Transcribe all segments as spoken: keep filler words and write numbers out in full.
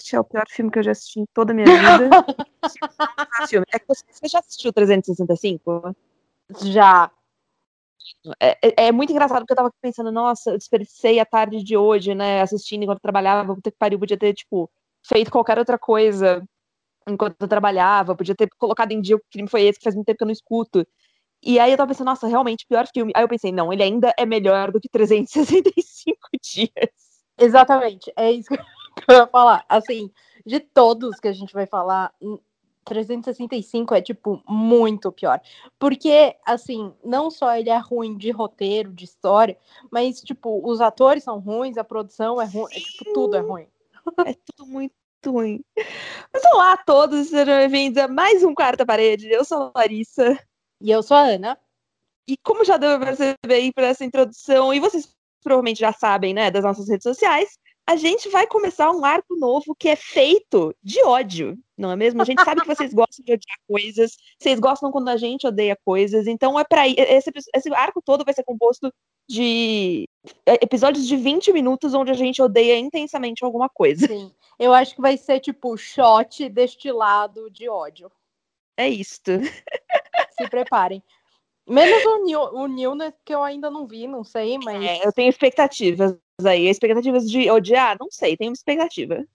é o pior filme que eu já assisti em toda a minha vida. É que você, você já assistiu trezentos e sessenta e cinco? Já. É, é, é muito engraçado porque eu tava pensando, nossa, eu desperdicei a tarde de hoje, né, assistindo enquanto eu trabalhava, puta que pariu, podia ter, tipo, feito qualquer outra coisa enquanto eu trabalhava, podia ter colocado em dia o crime foi esse, que faz muito tempo que eu não escuto. E aí eu tava pensando, nossa, realmente, pior filme. Aí eu pensei, não, ele ainda é melhor do que trezentos e sessenta e cinco dias. Exatamente, é isso que eu ia falar. Assim, de todos que a gente vai falar, trezentos e sessenta e cinco é, tipo, muito pior. Porque, assim, não só ele é ruim de roteiro, de história, mas, tipo, os atores são ruins, a produção é ruim, é, tipo, tudo é ruim. É tudo muito ruim. Mas olá a todos, sejam bem-vindos a mais um Quarta Parede. Eu sou a Larissa. E eu sou a Ana. E como já deu pra perceber aí por essa introdução, e vocês provavelmente já sabem, né, das nossas redes sociais, a gente vai começar um arco novo que é feito de ódio, não é mesmo? A gente sabe que vocês gostam de odiar coisas, vocês gostam quando a gente odeia coisas, então é para esse, esse arco todo vai ser composto de episódios de vinte minutos onde a gente odeia intensamente alguma coisa. Sim, eu acho que vai ser tipo shot destilado de ódio. É isto. Se preparem. Menos o Neil, o Neil, né, que eu ainda não vi, não sei, mas... É, eu tenho expectativas aí. Expectativas de odiar? Não sei, tenho uma expectativa.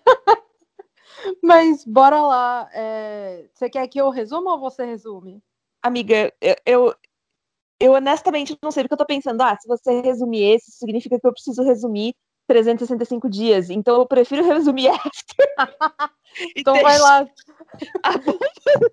Mas bora lá. É... Você quer que eu resuma ou você resume? Amiga, eu, eu, eu honestamente não sei, porque eu tô pensando, ah, se você resumir esse, significa que eu preciso resumir trezentos e sessenta e cinco dias. Então eu prefiro resumir After. Então vai lá. A bomba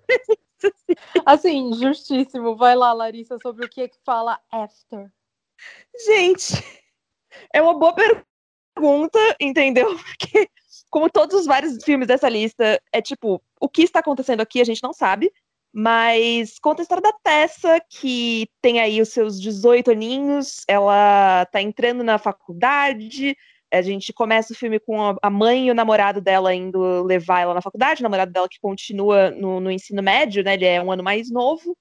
Assim, justíssimo. Vai lá, Larissa, sobre o que que fala After. Gente, é uma boa pergunta, entendeu? Porque, como todos os vários filmes dessa lista, é tipo, o que está acontecendo aqui a gente não sabe, mas conta a história da Tessa, que tem aí os seus dezoito aninhos, ela tá entrando na faculdade, a gente começa o filme com a mãe e o namorado dela indo levar ela na faculdade, o namorado dela que continua no, no ensino médio, né, ele é um ano mais novo,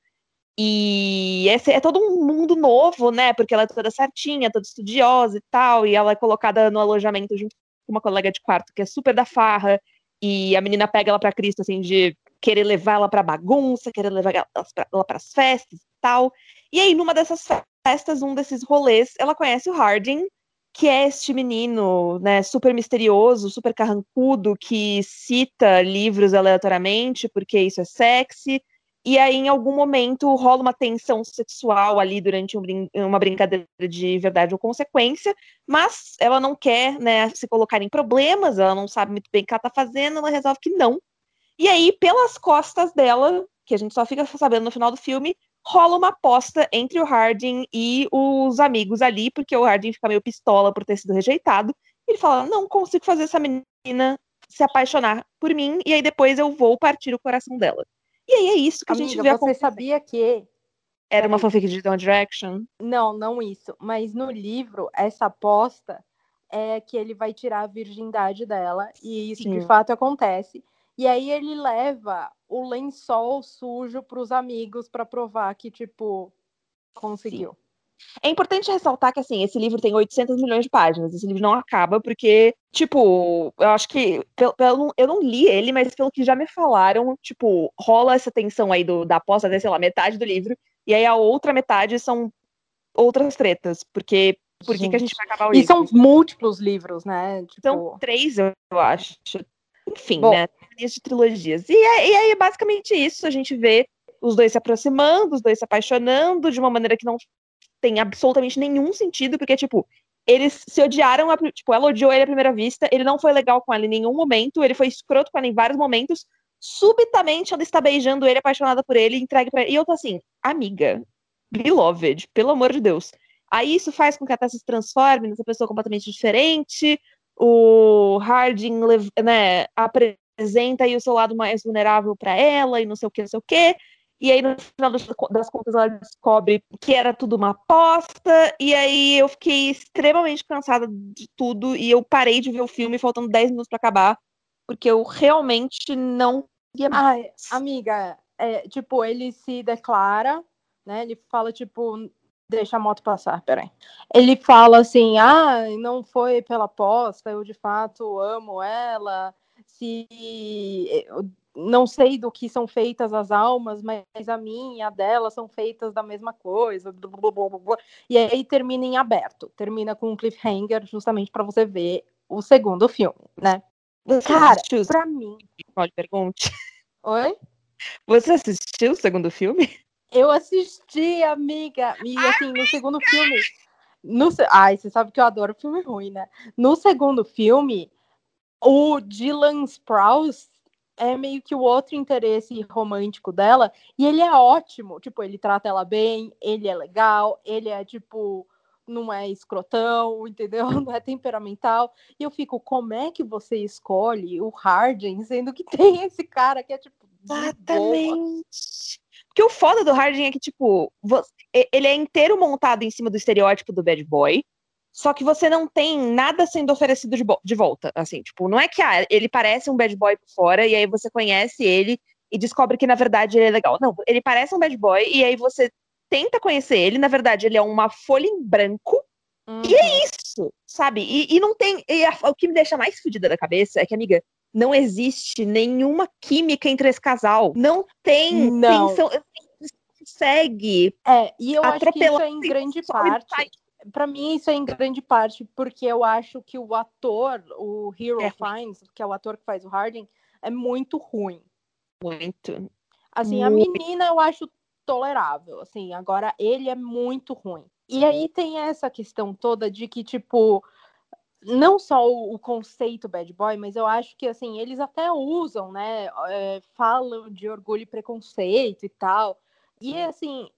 e esse é todo um mundo novo, né? Porque ela é toda certinha, toda estudiosa e tal, e ela é colocada no alojamento junto com uma colega de quarto que é super da farra, e a menina pega ela pra Cristo, assim, de querer levar ela pra bagunça, querer levar ela pras festas e tal. E aí, numa dessas festas, um desses rolês, ela conhece o Harding, que é este menino, né, super misterioso, super carrancudo, que cita livros aleatoriamente, porque isso é sexy. E aí, em algum momento, rola uma tensão sexual ali durante um brin uma brincadeira de verdade ou consequência, mas ela não quer, né, se colocar em problemas, ela não sabe muito bem o que ela tá fazendo, ela resolve que não. E aí, pelas costas dela, que a gente só fica sabendo no final do filme, rola uma aposta entre o Harding e os amigos ali, porque o Harding fica meio pistola por ter sido rejeitado. E ele fala: não consigo fazer essa menina se apaixonar por mim, e aí depois eu vou partir o coração dela. E aí é isso que a gente Amiga, vê você acontecendo. sabia que... Era uma Peraí. fanfic de One Direction? Não, não isso. Mas no livro, essa aposta é que ele vai tirar a virgindade dela. E isso, de Sim. fato, acontece. E aí ele leva o lençol sujo pros amigos pra provar que, tipo, conseguiu. Sim. É importante ressaltar que, assim, esse livro tem oitocentos milhões de páginas. Esse livro não acaba porque, tipo, eu acho que... Pelo, pelo, eu não li ele, mas pelo que já me falaram, tipo, rola essa tensão aí do, da aposta até, sei lá, metade do livro. E aí a outra metade são outras tretas. Porque por que, que a gente vai acabar o E livro? são múltiplos livros, né? Tipo... São três, eu acho. Enfim, Bom, né? De trilogias. E, é, e aí é basicamente isso. A gente vê os dois se aproximando, os dois se apaixonando de uma maneira que não tem absolutamente nenhum sentido, porque, tipo, eles se odiaram, a, tipo, ela odiou ele à primeira vista, ele não foi legal com ela em nenhum momento, ele foi escroto com ela em vários momentos, subitamente ela está beijando ele, apaixonada por ele, entregue pra ele, e eu tô assim, amiga, beloved, pelo amor de Deus. Aí isso faz com que a Tessa se transforme nessa pessoa completamente diferente, o Harding, né, apresenta aí o seu lado mais vulnerável para ela, e não sei o que, não sei o que, e aí, no final das contas, ela descobre que era tudo uma aposta. E aí eu fiquei extremamente cansada de tudo. E eu parei de ver o filme faltando dez minutos para acabar. Porque eu realmente não ia mais. Ai, amiga, é, tipo, ele se declara, né? Ele fala, tipo, deixa a moto passar, peraí. Ele fala assim, ah, não foi pela aposta, eu de fato amo ela. se eu não sei do que são feitas as almas, mas a minha e a dela são feitas da mesma coisa, blá, blá, blá, blá, blá. E aí termina em aberto, termina com um cliffhanger justamente para você ver o segundo filme, né? Você Cara, assistiu? pra mim... Pode pergunte. Oi? Você assistiu o segundo filme? Eu assisti, amiga. E assim, no segundo filme... No... Ai, você sabe que eu adoro filme ruim, né? No segundo filme, o Dylan Sprouse é meio que o outro interesse romântico dela, e ele é ótimo. Tipo, ele trata ela bem, ele é legal, ele é, tipo, não é escrotão, entendeu? Não é temperamental. E eu fico, como é que você escolhe o Hardin, sendo que tem esse cara que é, tipo, de boa? Exatamente. Porque o foda do Hardin é que, tipo, você- ele é inteiro montado em cima do estereótipo do bad boy, só que você não tem nada sendo oferecido de, de volta. Assim, tipo, não é que ah, ele parece um bad boy por fora, e aí você conhece ele e descobre que, na verdade, ele é legal. Não, ele parece um bad boy, e aí você tenta conhecer ele, na verdade, ele é uma folha em branco. Uhum. E é isso, sabe? E, e não tem. E a, o que me deixa mais fodida da cabeça é que, amiga, não existe nenhuma química entre esse casal. Não tem Não. tensão. Você consegue É, e eu acho que isso atropelar é em a grande emoção e parte. sai. Pra mim, isso é em grande parte porque eu acho que o ator, o Hero É ruim. Fiennes, que é o ator que faz o Hardin, é muito ruim. Muito. Assim, a Muito. menina eu acho tolerável, assim, agora ele é muito ruim. E aí tem essa questão toda de que, tipo, não só o, o conceito bad boy, mas eu acho que, assim, eles até usam, né, é, falam de orgulho e preconceito e tal. E, assim,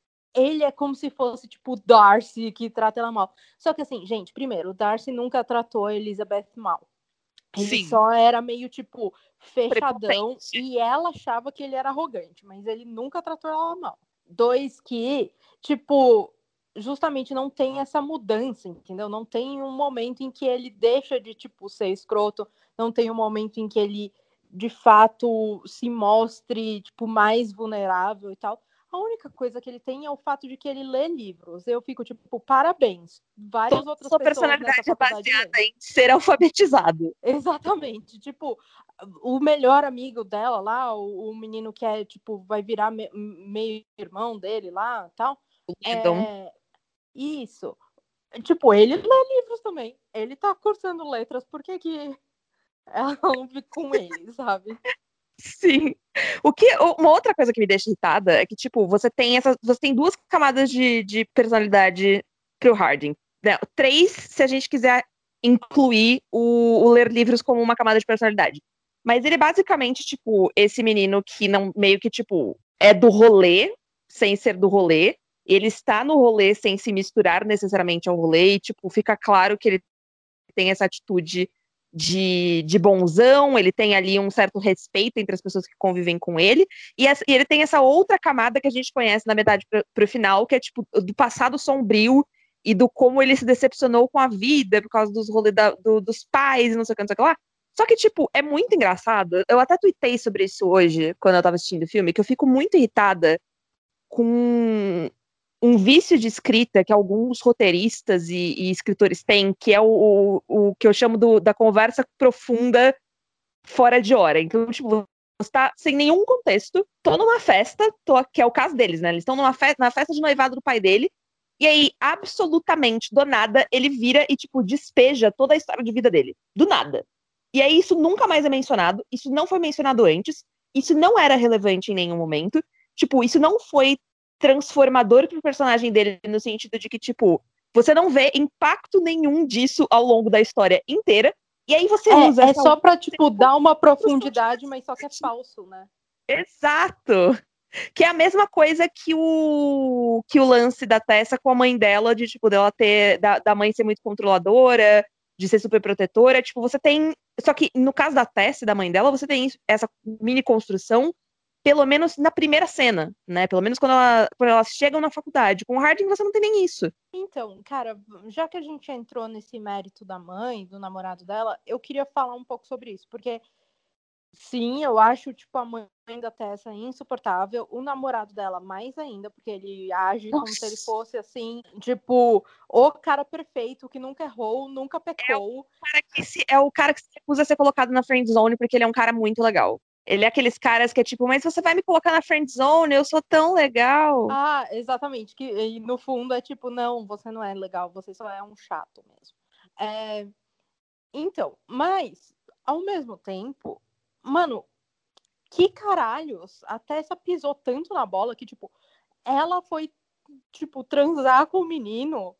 ele é como se fosse, tipo, o Darcy que trata ela mal. Só que, assim, gente, primeiro, o Darcy nunca tratou a Elizabeth mal. Ele Sim. só era meio, tipo, fechadão Prepotente. e ela achava que ele era arrogante, mas ele nunca tratou ela mal. Dois, que, tipo, justamente não tem essa mudança, entendeu? Não tem um momento em que ele deixa de, tipo, ser escroto, não tem um momento em que ele, de fato, se mostre, tipo, mais vulnerável e tal. A única coisa que ele tem é o fato de que ele lê livros. Eu fico, tipo, parabéns. Várias Toda outras sua pessoas nessa personalidade é faculdade leem. baseada em ser alfabetizado. Exatamente. Tipo, o melhor amigo dela lá, o, o menino que é, tipo, vai virar me, meio irmão dele lá tal. Landon. É isso. Tipo, ele lê livros também. Ele tá cursando letras, por que que ela não fica com ele, sabe? Sim. O que, uma outra coisa que me deixa irritada é que, tipo, você tem essas, você tem duas camadas de, de personalidade pro Harding. Né? Três, se a gente quiser incluir o, o ler livros como uma camada de personalidade. Mas ele é basicamente, tipo, esse menino que não, meio que, tipo, é do rolê, sem ser do rolê. Ele está no rolê sem se misturar necessariamente ao rolê, e, tipo, fica claro que ele tem essa atitude de, de bonzão, ele tem ali um certo respeito entre as pessoas que convivem com ele, e, essa, e ele tem essa outra camada que a gente conhece na metade pro, pro final, que é tipo do passado sombrio e do como ele se decepcionou com a vida por causa dos rolês da, do, dos pais e não sei o que, não sei o que lá. Só que, tipo, é muito engraçado. Eu até tuitei sobre isso hoje, quando eu tava assistindo o filme, que eu fico muito irritada com um vício de escrita que alguns roteiristas e, e escritores têm, que é o, o, o que eu chamo do, da conversa profunda fora de hora. Então, tipo, você tá sem nenhum contexto, tô numa festa, tô, que é o caso deles, né? Eles estão numa festa, na festa de noivado do pai dele, e aí, absolutamente, do nada, ele vira e, tipo, despeja toda a história de vida dele. Do nada. E aí, isso nunca mais é mencionado, isso não foi mencionado antes, isso não era relevante em nenhum momento. Tipo, isso não foi transformador pro personagem dele, no sentido de que, tipo, você não vê impacto nenhum disso ao longo da história inteira, e aí você usa É, é essa só pra, tipo, dar uma construção de profundidade, mas só que é falso, né? exato. Que é a mesma coisa que o que o lance da Tessa com a mãe dela, de tipo, dela ter, da, da mãe ser muito controladora, de ser super protetora. Tipo, você tem. Só que no caso da Tessa e da mãe dela, você tem essa mini construção, pelo menos na primeira cena, né? Pelo menos quando, ela, quando elas chegam na faculdade. Com o Harding, você não tem nem isso. Então, cara, já que a gente entrou nesse mérito da mãe, do namorado dela, eu queria falar um pouco sobre isso, porque Sim, eu acho, tipo, a mãe da Tessa insuportável, o namorado dela mais ainda, porque ele age como se ele Nossa, fosse, assim, tipo, o cara perfeito, que nunca errou, nunca é o pecou. cara que se, é o cara que se recusa a ser colocado na friend zone porque ele é um cara muito legal. Ele é aqueles caras que é tipo, mas você vai me colocar na friend zone, eu sou tão legal. Ah, exatamente, que e no fundo é tipo, não, você não é legal, você só é um chato mesmo. É, então, mas, ao mesmo tempo, mano, que caralhos, a Tessa pisou tanto na bola que, tipo, ela foi, tipo, transar com o menino,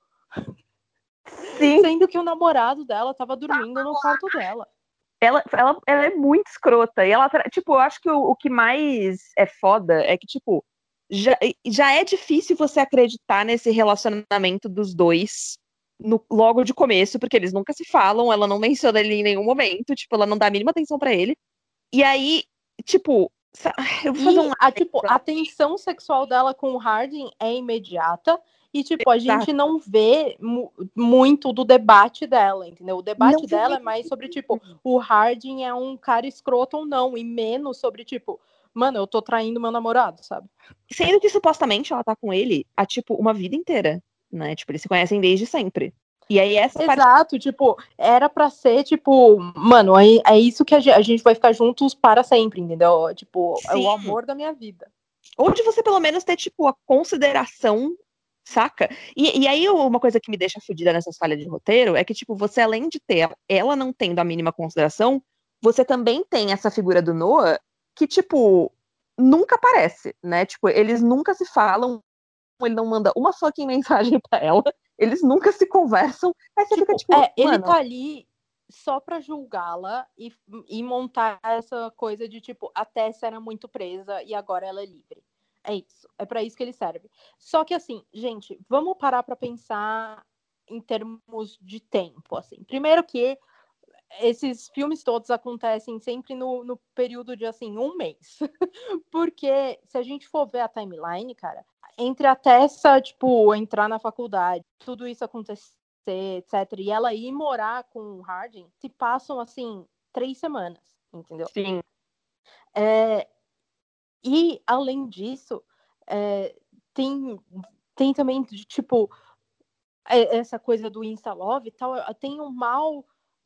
Sim, sendo que o namorado dela tava dormindo no quarto dela. ela, ela, ela é muito escrota. E ela, tra- tipo, eu acho que o, o que mais é foda é que, tipo, já, já é difícil você acreditar nesse relacionamento dos dois no- logo de começo, porque eles nunca se falam, ela não menciona ele em nenhum momento, tipo, ela não dá a mínima atenção pra ele. E aí, tipo, sa- eu vou fazer E um a, tipo, a tensão sexual dela com o Harding é imediata. E, tipo, a gente não vê mu muito do debate dela, entendeu? O não debate vi dela é nem. mais sobre, tipo, o Harding é um cara escroto ou não, e menos sobre, tipo, mano, eu tô traindo meu namorado, sabe? Sendo que supostamente ela tá com ele há, tipo, uma vida inteira, né? Tipo, eles se conhecem desde sempre. E aí essa parte. Exato, tipo, era pra ser, tipo, mano, é, é isso que a gente, a gente vai ficar juntos para sempre, entendeu? Tipo, é o Sim. amor da minha vida. Ou de você pelo menos ter, tipo, a consideração, saca? E, e aí uma coisa que me deixa fodida nessas falhas de roteiro é que, tipo, você além de ter ela não tendo a mínima consideração, você também tem essa figura do Noah que, tipo, nunca aparece, né? Tipo, eles nunca se falam, ele não manda uma fucking mensagem pra ela, eles nunca se conversam, aí você fica Tipo, tipo, é, ele mano, tá ali só pra julgá-la e, e montar essa coisa de tipo, a Tessa era muito presa e agora ela é livre. É isso. É pra isso que ele serve. Só que assim, gente, vamos parar pra pensar em termos de tempo, assim. Primeiro que esses filmes todos acontecem sempre no, no período de assim um mês. Porque se a gente for ver a timeline, cara, entre a Tessa, tipo, entrar na faculdade, tudo isso acontecer, etcétera, e ela ir morar com o Harding, se passam assim três semanas, entendeu? sim, É, e além disso, é, tem, tem também, tipo, essa coisa do Insta Love e tal, tem um mal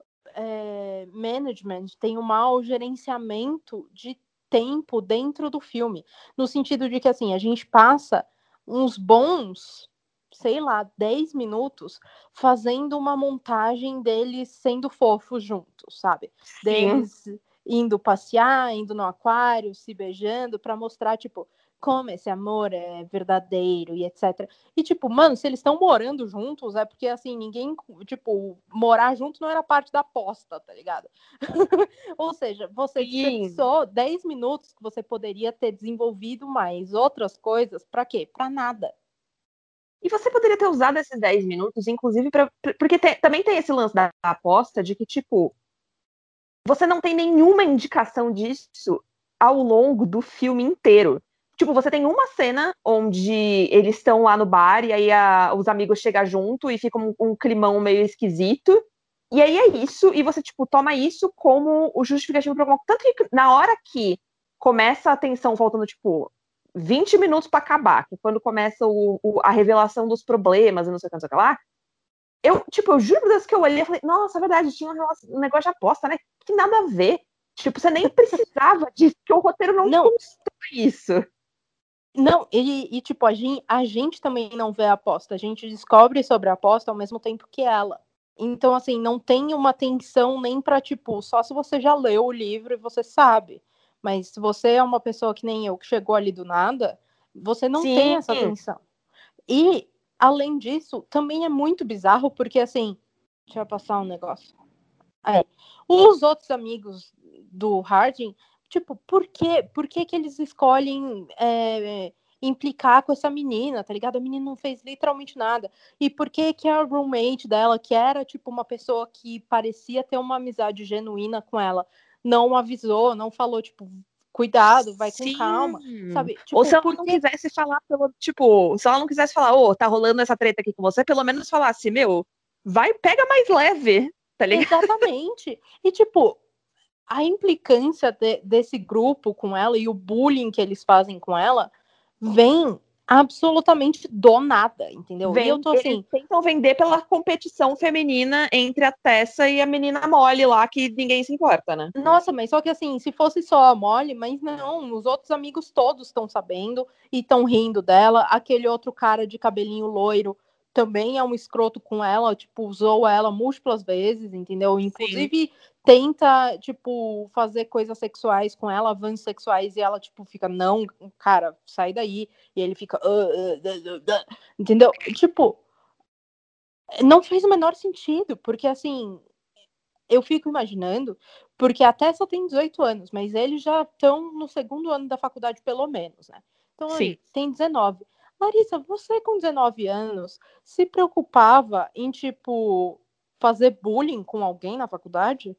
é, management, tem um mau gerenciamento de tempo dentro do filme. No sentido de que, assim, a gente passa uns bons, sei lá, dez minutos fazendo uma montagem deles sendo fofos juntos, sabe? sim. Deles indo passear, indo no aquário, se beijando, para mostrar, tipo, como esse amor é verdadeiro e etcétera. E, tipo, mano, se eles estão morando juntos, é porque, assim, ninguém, tipo, morar junto não era parte da aposta, tá ligado? Ou seja, você Sim. desperdiçou dez minutos que você poderia ter desenvolvido mais outras coisas, pra quê? Pra nada. E você poderia ter usado esses dez minutos, inclusive, pra, porque te, também tem esse lance da aposta de que, tipo, você não tem nenhuma indicação disso ao longo do filme inteiro. Tipo, você tem uma cena onde eles estão lá no bar e aí a, os amigos chegam junto e fica um, um climão meio esquisito. E aí é isso, e você, tipo, toma isso como o justificativo para alguma coisa. Tanto que na hora que começa a tensão, faltando, tipo, vinte minutos para acabar, que é quando começa o, o, a revelação dos problemas e não sei o que, não sei o que lá, eu, tipo, eu juro por Deus que eu olhei e falei, nossa, é verdade, tinha um, relação, um negócio de aposta, né? Que nada a ver. Tipo, você nem precisava disso, porque o roteiro não te Não, constrói isso. não, e, e tipo, a gente, a gente também não vê a aposta, a gente descobre sobre a aposta ao mesmo tempo que ela. Então, assim, não tem uma tensão nem pra, tipo, só se você já leu o livro e você sabe. Mas se você é uma pessoa que nem eu, que chegou ali do nada, você não tem Sim, essa tensão. E, além disso, também é muito bizarro, porque, assim, deixa eu passar um negócio. Aí, os outros amigos do Harding, tipo, por quê? Por que que eles escolhem é, implicar com essa menina, tá ligado? A menina não fez literalmente nada. E por que que a roommate dela, que era, tipo, uma pessoa que parecia ter uma amizade genuína com ela, não avisou, não falou, tipo, cuidado, vai com calma, sim. sabe? Ou Tipo, se ela por não que quisesse falar pelo, tipo, se ela não quisesse falar, ô, oh, tá rolando essa treta aqui com você, pelo menos falasse, meu, vai, pega mais leve, tá ligado? exatamente. E, tipo, a implicância de, desse grupo com ela e o bullying que eles fazem com ela vem absolutamente do nada, entendeu? Vem, e eu tô eles assim... tentam vender pela competição feminina entre a Tessa e a menina mole lá, que ninguém se importa, né? Nossa, mas só que assim, se fosse só a Molly, mas não, os outros amigos todos estão sabendo e estão rindo dela. Aquele outro cara de cabelinho loiro também é um escroto com ela, tipo, usou ela múltiplas vezes, entendeu? Inclusive tenta, tipo, fazer coisas sexuais com ela, avanços sexuais, e ela, tipo, fica, não, cara, sai daí. E ele fica, "Ah, ah, ah, ah, ah", entendeu? Tipo, não faz o menor sentido, porque assim, eu fico imaginando, porque a Tessa tem dezoito anos, mas eles já estão no segundo ano da faculdade, pelo menos, né? Então, Sim. aí, tem dezenove. Larissa, você com dezenove anos se preocupava em, tipo, fazer bullying com alguém na faculdade?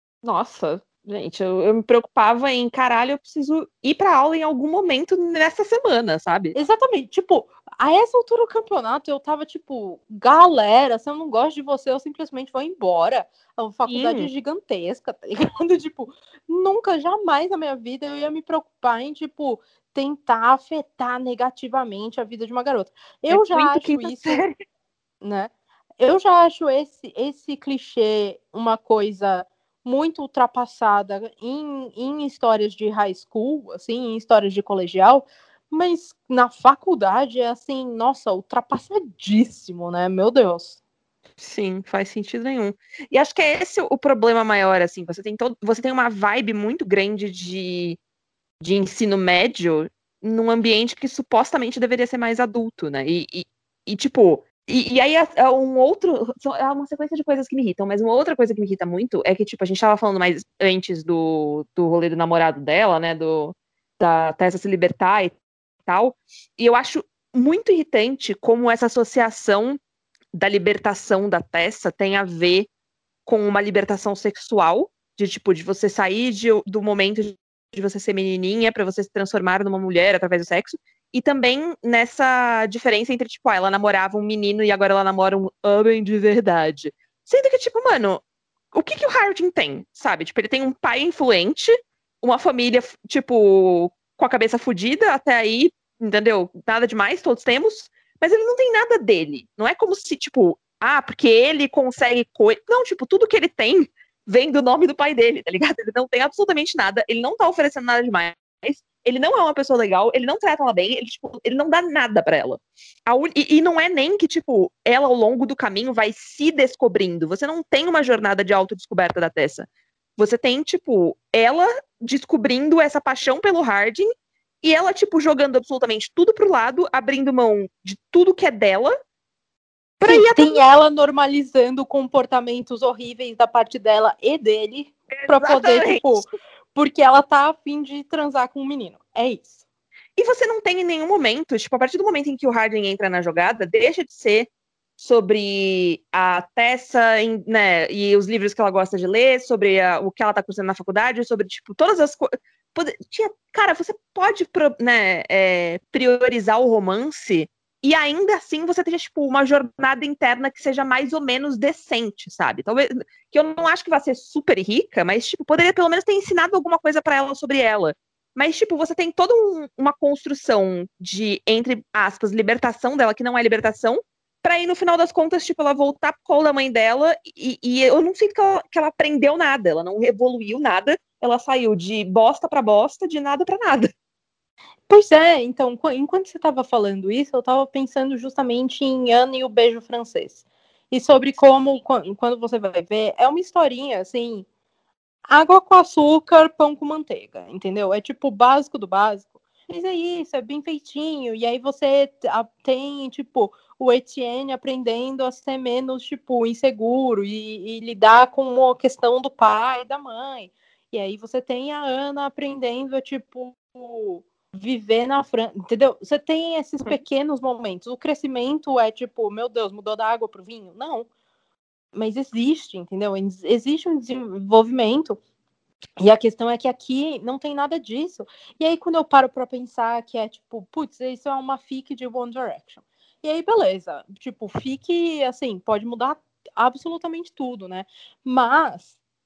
Nossa, gente, eu, eu me preocupava em, caralho, eu preciso ir pra aula em algum momento nessa semana, sabe? Exatamente. Tipo, a essa altura do campeonato, eu tava tipo, galera, se eu não gosto de você, eu simplesmente vou embora. É uma faculdade Sim. gigantesca, tá ligado? Tipo, nunca, jamais na minha vida eu ia me preocupar em, tipo, tentar afetar negativamente a vida de uma garota. Eu É já muito acho quinta isso, série. né? Eu já acho esse, esse clichê uma coisa muito ultrapassada em, em histórias de high school, assim, em histórias de colegial, mas na faculdade é assim, nossa, ultrapassadíssimo, né? Meu Deus. Sim, faz sentido nenhum. E acho que é esse o problema maior, assim. Você tem todo, você tem uma vibe muito grande de, de ensino médio num ambiente que supostamente deveria ser mais adulto, né? E, e, e, tipo, e, e aí é, é um outro, é uma sequência de coisas que me irritam, mas uma outra coisa que me irrita muito é que, tipo, a gente tava falando mais antes do, do rolê do namorado dela, né? Do, da Tessa se libertar e tal. E eu acho muito irritante como essa associação da libertação da Tessa tem a ver com uma libertação sexual, de tipo, de você sair de, do momento de você ser menininha para você se transformar numa mulher através do sexo, e também nessa diferença entre, tipo, ah, ela namorava um menino e agora ela namora um homem de verdade. Sendo que, tipo, mano, o que que o Hardin tem, sabe? Tipo, ele tem um pai influente, uma família, tipo, com a cabeça fodida, até aí, entendeu? Nada demais, todos temos, mas ele não tem nada dele. Não é como se, tipo, ah, porque ele consegue coisa. Não, tipo, tudo que ele tem vem do nome do pai dele, tá ligado? Ele não tem absolutamente nada, ele não tá oferecendo nada demais, ele não é uma pessoa legal, ele não trata ela bem, ele, tipo, ele não dá nada pra ela. Un... E, e não é nem que, tipo, ela ao longo do caminho vai se descobrindo. Você não tem uma jornada de autodescoberta da Tessa. Você tem, tipo, ela descobrindo essa paixão pelo Hardin e ela, tipo, jogando absolutamente tudo pro lado, abrindo mão de tudo que é dela. Pra Sim, ir atrás... tem ela normalizando comportamentos horríveis da parte dela e dele pra poder, tipo, porque ela tá a fim de transar com um menino. É isso. E você não tem em nenhum momento, tipo, a partir do momento em que o Hardin entra na jogada, deixa de ser sobre a Tessa, né, e os livros que ela gosta de ler, sobre a, o que ela tá cursando na faculdade, sobre, tipo, todas as coisas. Cara, você pode, né, é, priorizar o romance e ainda assim você ter, tipo, uma jornada interna que seja mais ou menos decente, sabe? Talvez, que eu não acho que vai ser super rica, mas, tipo, poderia pelo menos ter ensinado alguma coisa para ela sobre ela. Mas, tipo, você tem toda um, uma construção de, entre aspas, libertação dela, que não é libertação, pra ir, no final das contas, tipo, ela voltar pro colo da mãe dela e, e eu não sinto que ela, que ela aprendeu nada, ela não evoluiu nada, ela saiu de bosta pra bosta, de nada pra nada. Pois é, então, enquanto você estava falando isso, eu estava pensando justamente em Ana e o beijo francês. E sobre como, quando você vai ver, é uma historinha, assim, água com açúcar, pão com manteiga, entendeu? É tipo o básico do básico. Mas é isso, é bem feitinho. E aí você tem, tipo, o Etienne aprendendo a ser menos, tipo, inseguro e, e lidar com a questão do pai e da mãe. E aí você tem a Ana aprendendo, tipo, viver na França, entendeu? Você tem esses pequenos momentos. O crescimento é tipo, meu Deus, mudou da água pro vinho? Não. Mas existe, entendeu? Existe um desenvolvimento. E a questão é que aqui não tem nada disso. E aí, quando eu paro pra pensar que é tipo, putz, isso é uma fic de One Direction. E aí, beleza. Tipo, fic, assim, pode mudar absolutamente tudo, né? Mas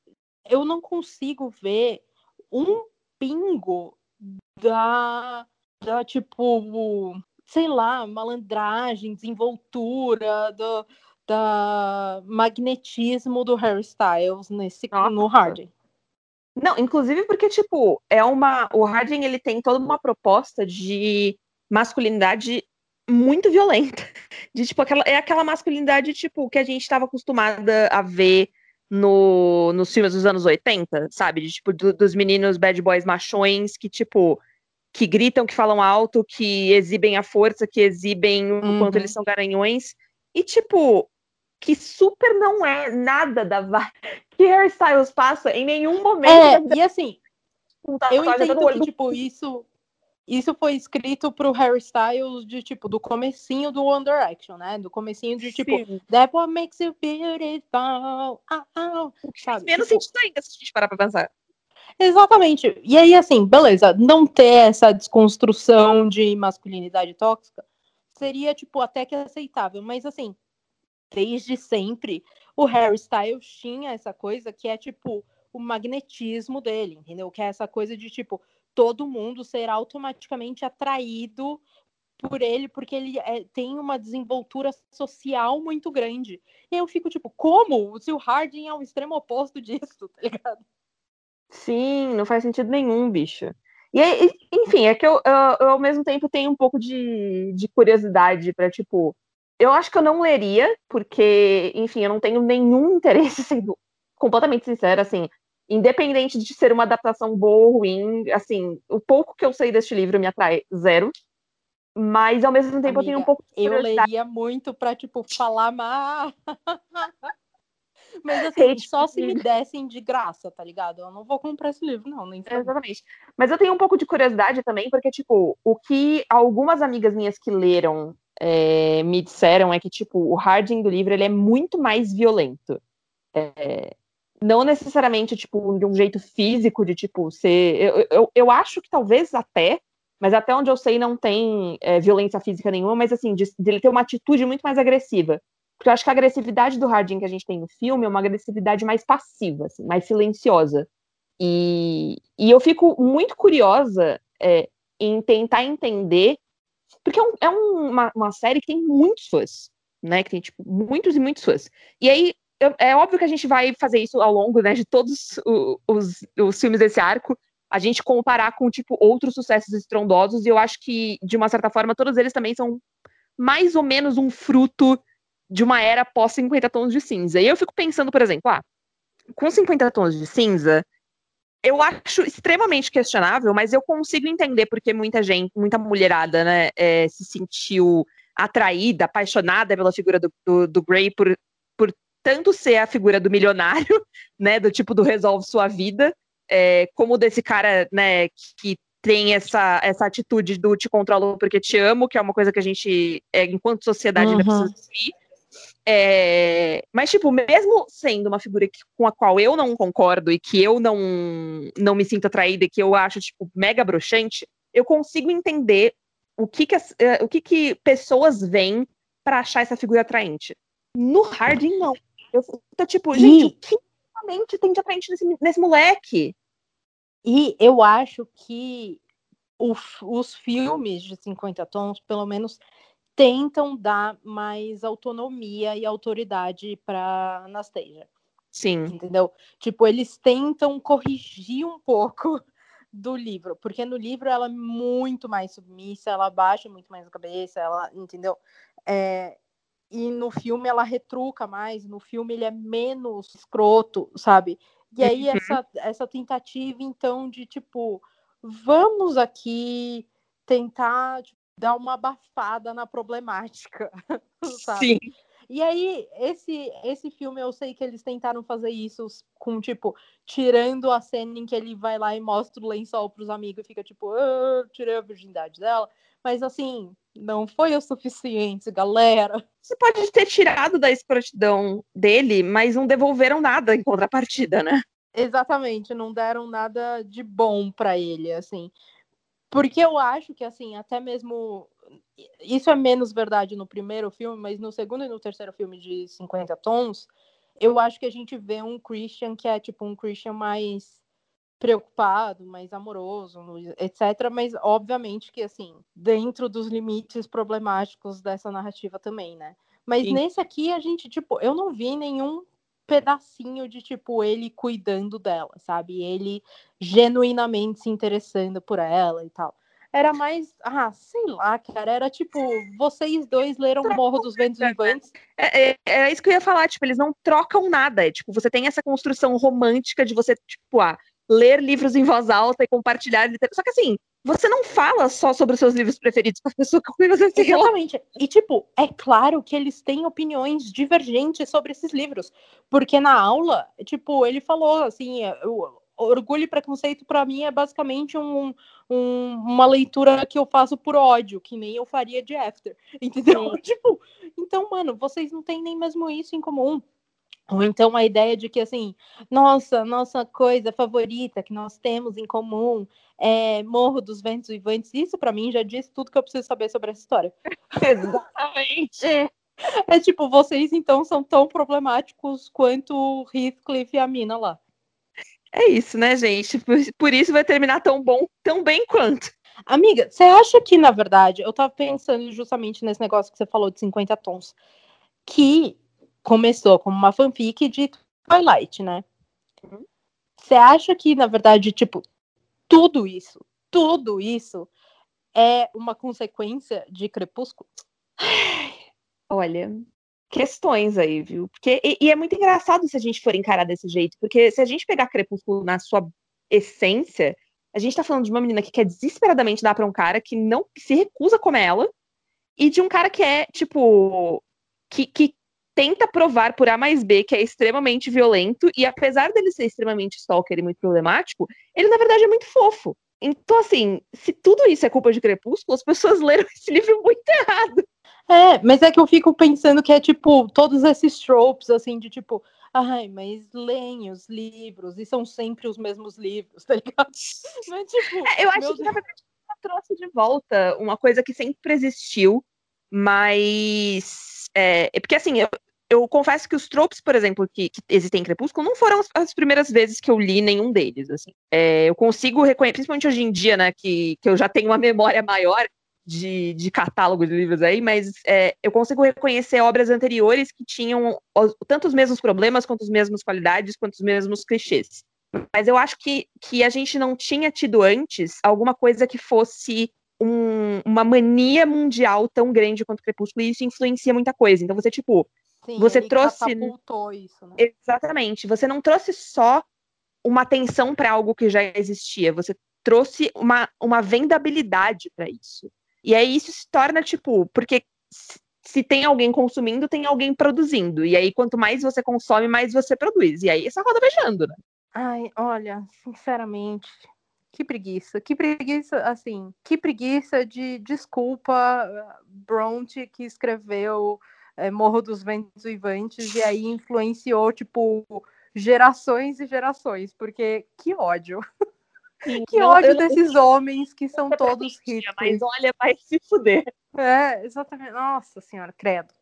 eu não consigo ver um pingo da, da tipo, sei lá, malandragem, desenvoltura, do, da magnetismo do Harry Styles nesse, no Harding. Não, inclusive porque, tipo, é uma. O Harding, ele tem toda uma proposta de masculinidade muito violenta. De, tipo, aquela, é aquela masculinidade, tipo, que a gente estava acostumada a ver no, nos filmes dos anos oitenta, sabe? De, tipo, do, dos meninos bad boys machões que, tipo, que gritam, que falam alto, que exibem a força, que exibem o Uhum. quanto eles são garanhões. E, tipo, que super não é nada da vibe que Harry Styles passa em nenhum momento. É, da... e assim, um eu tatuagem entendo todo que, tipo, isso, isso foi escrito pro Harry Styles de, tipo, do comecinho do One Direction, né? Do comecinho de, tipo, Sim. That what makes you beautiful, ah, ah, O que sabe? faz menos Tipo, sentido ainda, se a gente parar pra pensar. exatamente. E aí, assim, beleza, não ter essa desconstrução de masculinidade tóxica seria, tipo, até que aceitável. Mas, assim, desde sempre, o Harry Styles tinha essa coisa que é, tipo, o magnetismo dele, entendeu? Que é essa coisa de, tipo, todo mundo ser automaticamente atraído por ele, porque ele é, tem uma desenvoltura social muito grande. E eu fico, tipo, como? Se o Harding é o extremo oposto disso, tá ligado? Sim, não faz sentido nenhum, bicho. E aí, enfim, é que eu, eu, eu, ao mesmo tempo tenho um pouco de, de curiosidade pra, tipo, eu acho que eu não leria, porque, enfim, eu não tenho nenhum interesse, sendo completamente sincera, assim, independente de ser uma adaptação boa ou ruim, assim, o pouco que eu sei deste livro me atrai zero, mas ao mesmo tempo eu tenho um Amiga, pouco de eu curiosidade. leria muito pra, tipo, falar mal. Mas assim, Hate só se me dessem de graça, tá ligado? Eu não vou comprar esse livro, não, nem ferrando. Exatamente. Mas eu tenho um pouco de curiosidade também, porque, tipo, o que algumas amigas minhas que leram é, me disseram é que, tipo, o Harding do livro, ele é muito mais violento. É, não necessariamente, tipo, de um jeito físico, de, tipo, ser... Eu, eu, eu acho que talvez até, mas até onde eu sei não tem é, violência física nenhuma, mas, assim, de, de ele ter uma atitude muito mais agressiva. Porque eu acho que a agressividade do Harding que a gente tem no filme é uma agressividade mais passiva, assim, mais silenciosa. E, e eu fico muito curiosa é, em tentar entender, porque é, um, é uma, uma série que tem muitos fãs, né? Que tem, tipo, muitos e muitos fãs. E aí, eu, é óbvio que a gente vai fazer isso ao longo, né, de todos os, os, os filmes desse arco, a gente comparar com, tipo, outros sucessos estrondosos, e eu acho que, de uma certa forma, todos eles também são mais ou menos um fruto de uma era pós cinquenta tons de cinza. E eu fico pensando, por exemplo, ah, com cinquenta tons de cinza, eu acho extremamente questionável, mas eu consigo entender porque muita gente, muita mulherada, né, é, se sentiu atraída, apaixonada pela figura do, do, do Grey por, por tanto ser a figura do milionário, né, do tipo do resolve sua vida, é, como desse cara, né, que, que tem essa, essa atitude do te controlo porque te amo, que é uma coisa que a gente, é, enquanto sociedade, ainda precisa Uhum. seguir. É, mas, tipo, mesmo sendo uma figura que, com a qual eu não concordo e que eu não, não me sinto atraída e que eu acho, tipo, mega broxante, eu consigo entender o que que, as, uh, o que, que pessoas veem pra achar essa figura atraente. No Harding, não. Eu tô tipo, gente, o E, que realmente tem de atraente nesse, nesse moleque? e eu acho que o, os filmes de cinquenta tons, pelo menos, tentam dar mais autonomia e autoridade para Anastasia. Sim. Entendeu? Tipo, eles tentam corrigir um pouco do livro, porque no livro ela é muito mais submissa, ela baixa muito mais a cabeça, ela, entendeu? É, e no filme ela retruca mais, no filme ele é menos escroto, sabe? E aí Uhum. essa, essa tentativa, então, de tipo, vamos aqui tentar tipo, dar uma abafada na problemática, sabe? Sim. E aí, esse, esse filme, eu sei que eles tentaram fazer isso com, tipo, tirando a cena em que ele vai lá e mostra o lençol pros amigos e fica, tipo, ah, tirei a virgindade dela. Mas, assim, não foi o suficiente, galera. Você pode ter tirado da escrotidão dele, mas não devolveram nada em contrapartida, né? Exatamente, não deram nada de bom pra ele, assim. Porque eu acho que, assim, até mesmo... Isso é menos verdade no primeiro filme, mas no segundo e no terceiro filme de cinquenta tons, eu acho que a gente vê um Christian que é, tipo, um Christian mais preocupado, mais amoroso, etcétera. Mas, obviamente, que, assim, dentro dos limites problemáticos dessa narrativa também, né? Mas Sim. nesse aqui, a gente, tipo, eu não vi nenhum pedacinho de, tipo, ele cuidando dela, sabe? Ele genuinamente se interessando por ela e tal. Era mais, ah, sei lá, cara, era tipo, vocês dois leram Morro dos Ventos Vivantes. É, é, é isso que eu ia falar, tipo, eles não trocam nada. É, tipo, você tem essa construção romântica de você, tipo, ah, ler livros em voz alta e compartilhar. Só que assim, você não fala só sobre os seus livros preferidos com a pessoa com quem você se Exatamente. E, tipo, é claro que eles têm opiniões divergentes sobre esses livros. Porque na aula, tipo, ele falou assim, o Orgulho e Preconceito, pra mim, é basicamente um, um, uma leitura que eu faço por ódio, que nem eu faria de After. Entendeu? Sim. Tipo, então, mano, vocês não têm nem mesmo isso em comum. Ou então a ideia de que, assim, nossa, nossa coisa favorita que nós temos em comum é Morro dos Ventos Vivantes. Isso, pra mim, já diz tudo que eu preciso saber sobre essa história. Exatamente. É tipo, vocês, então, são tão problemáticos quanto o Heathcliff e a mina lá. É isso, né, gente? Por, por isso vai terminar tão bom, tão bem quanto. Amiga, você acha que, na verdade, eu tava pensando justamente nesse negócio que você falou de cinquenta tons, que começou como uma fanfic de Twilight, né? Uhum. Você acha que, na verdade, tipo, tudo isso, tudo isso é uma consequência de Crepúsculo? Olha, questões aí, viu? Porque, e, e é muito engraçado se a gente for encarar desse jeito, porque se a gente pegar Crepúsculo na sua essência, a gente tá falando de uma menina que quer desesperadamente dar pra um cara que não que se recusa a comer ela, e de um cara que é, tipo, que, que tenta provar por A mais B que é extremamente violento, e apesar dele ser extremamente stalker e muito problemático, ele na verdade é muito fofo. Então, assim, se tudo isso é culpa de Crepúsculo, as pessoas leram esse livro muito errado. É, mas é que eu fico pensando que é tipo, todos esses tropes, assim, de tipo, ai, mas leem os livros e são sempre os mesmos livros, tá ligado? Não é tipo, É, eu acho meu que, na Deus. verdade, ela trouxe de volta uma coisa que sempre existiu, mas. É, é porque, assim, eu, eu confesso que os tropes, por exemplo, que, que existem em Crepúsculo, não foram as, as primeiras vezes que eu li nenhum deles. Assim. É, eu consigo reconhecer, principalmente hoje em dia, né, que, que eu já tenho uma memória maior de, de catálogo de livros aí, mas é, eu consigo reconhecer obras anteriores que tinham os, tanto os mesmos problemas, quanto as mesmas qualidades, quanto os mesmos clichês. Mas eu acho que, que a gente não tinha tido antes alguma coisa que fosse um, uma mania mundial tão grande quanto o Crepúsculo, e isso influencia muita coisa. Então você, tipo, Sim, você ele trouxe. catapultou isso, né? Exatamente, você não trouxe só uma atenção para algo que já existia, você trouxe uma, uma vendabilidade para isso. E aí isso se torna, tipo, porque se tem alguém consumindo, tem alguém produzindo. E aí, quanto mais você consome, mais você produz. E aí essa roda vai girando, né? Ai, olha, sinceramente, que preguiça, que preguiça, assim, que preguiça de desculpa, Bronte que escreveu é, Morro dos Ventos Vivantes e aí influenciou, tipo, gerações e gerações, porque que ódio. Sim, Que não, eu ódio não desses homens que são sei pra quem todos tinha, mas Heathcliff. olha, vai se fuder. É, exatamente. Nossa senhora, credo.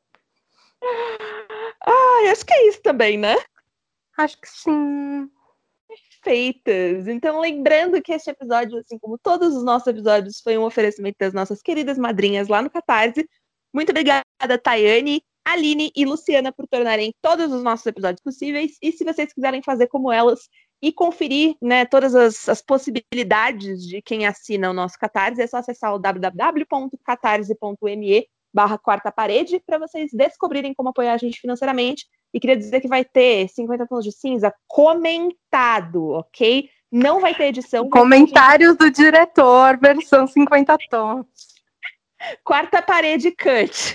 Ah, acho que é isso também, né? Acho que sim. Feitas. Então, lembrando que este episódio, assim como todos os nossos episódios, foi um oferecimento das nossas queridas madrinhas lá no Catarse. Muito obrigada, Tayane, Aline e Luciana, por tornarem todos os nossos episódios possíveis. E se vocês quiserem fazer como elas e conferir, né, todas as, as possibilidades de quem assina o nosso Catarse, é só acessar o w w w ponto catarse ponto m e barra quarta parede para vocês descobrirem como apoiar a gente financeiramente. E queria dizer que vai ter cinquenta tons de cinza comentado, ok? Não vai ter edição. Vai Comentários do diretor, versão cinquenta tons. Quarta parede cut.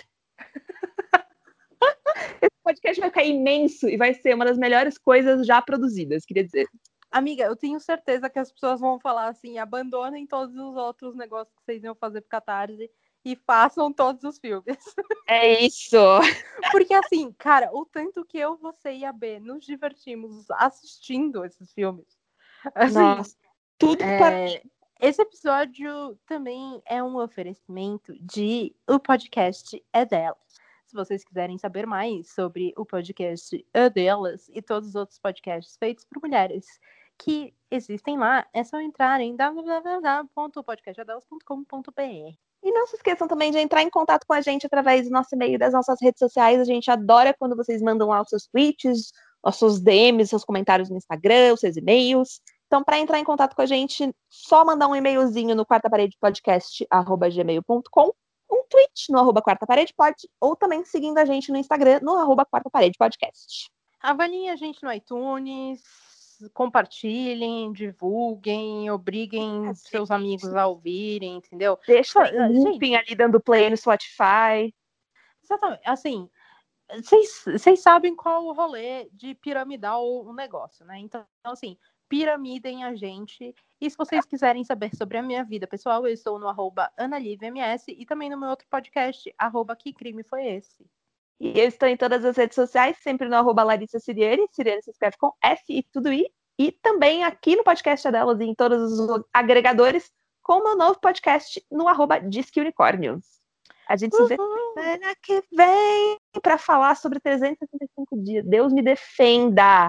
Esse podcast vai ficar imenso e vai ser uma das melhores coisas já produzidas, queria dizer. Amiga, eu tenho certeza que as pessoas vão falar assim, abandonem todos os outros negócios que vocês iam fazer pro Catarse e façam todos os filmes. É isso. Porque assim, cara, o tanto que eu, você e a B nos divertimos assistindo esses filmes. Assim, Nossa, tudo para é... esse episódio também é um oferecimento de O Podcast é Dela. Se vocês quiserem saber mais sobre o podcast A Delas e todos os outros podcasts feitos por mulheres que existem lá, é só entrar em w w w ponto podcast adelas ponto com ponto b r. E não se esqueçam também de entrar em contato com a gente através do nosso e-mail, das nossas redes sociais. A gente adora quando vocês mandam lá os seus tweets, os seus D Ms, seus comentários no Instagram, os seus e-mails. Então, para entrar em contato com a gente, só mandar um e-mailzinho no quarta parede podcast arroba gmail ponto com, um tweet no arroba quarta parede pod, ou também seguindo a gente no Instagram no arroba quarta parede podcast. Avaliem a gente no iTunes, compartilhem, divulguem, obriguem é, seus amigos a ouvirem, entendeu? Deixa um looping ali dando play no Spotify. Exatamente. Assim, vocês sabem qual o rolê de piramidar o, o negócio, né? Então, assim, piramidem a gente. E se vocês quiserem saber sobre a minha vida pessoal, eu estou no arroba analivms e também no meu outro podcast, arroba que crime foi esse. E eu estou em todas as redes sociais, sempre no arroba Larissa Siriane. Siriane se escreve com F e tudo I. E também aqui no podcast delas e em todos os agregadores, com o meu novo podcast no arroba Disque Unicórnios. A gente se vê semana que vem para falar sobre trezentos e sessenta e cinco dias. Deus me defenda!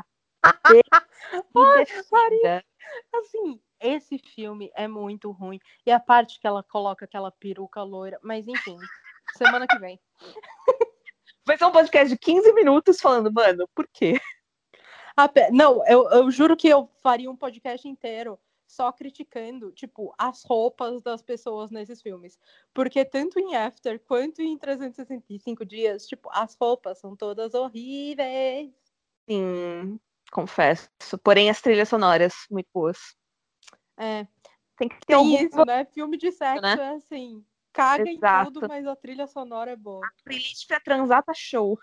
Deus me defenda. Assim, esse filme é muito ruim. E a parte que ela coloca aquela peruca loira. Mas enfim, semana que vem. Vai ser um podcast de quinze minutos falando, mano, por quê? Ah, não, eu, eu juro que eu faria um podcast inteiro só criticando, tipo, as roupas das pessoas nesses filmes. Porque tanto em After quanto em trezentos e sessenta e cinco dias, tipo, as roupas são todas horríveis. Sim, confesso. Porém, as trilhas sonoras, muito boas. É. Tem que ter Tem algum... isso, né? Filme de sexo, né? É assim, caga Exato. em tudo, mas a trilha sonora é boa. A playlist pra transar tá show.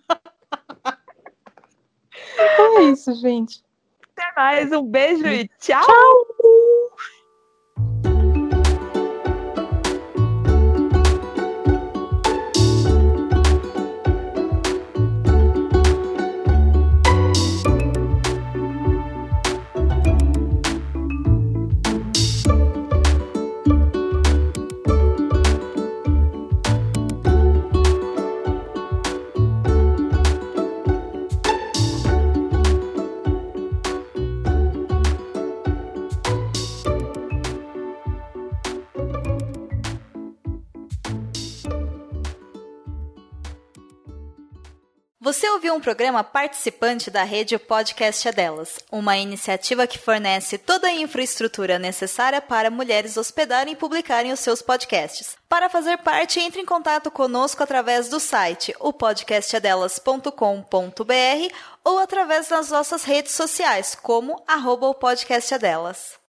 É isso, gente. Até mais, um beijo e tchau! Tchau! Você ouviu um programa participante da rede Podcast é Delas, uma iniciativa que fornece toda a infraestrutura necessária para mulheres hospedarem e publicarem os seus podcasts. Para fazer parte, entre em contato conosco através do site o podcast adelas ponto com ponto b r ou através das nossas redes sociais, como arroba o podcast adelas.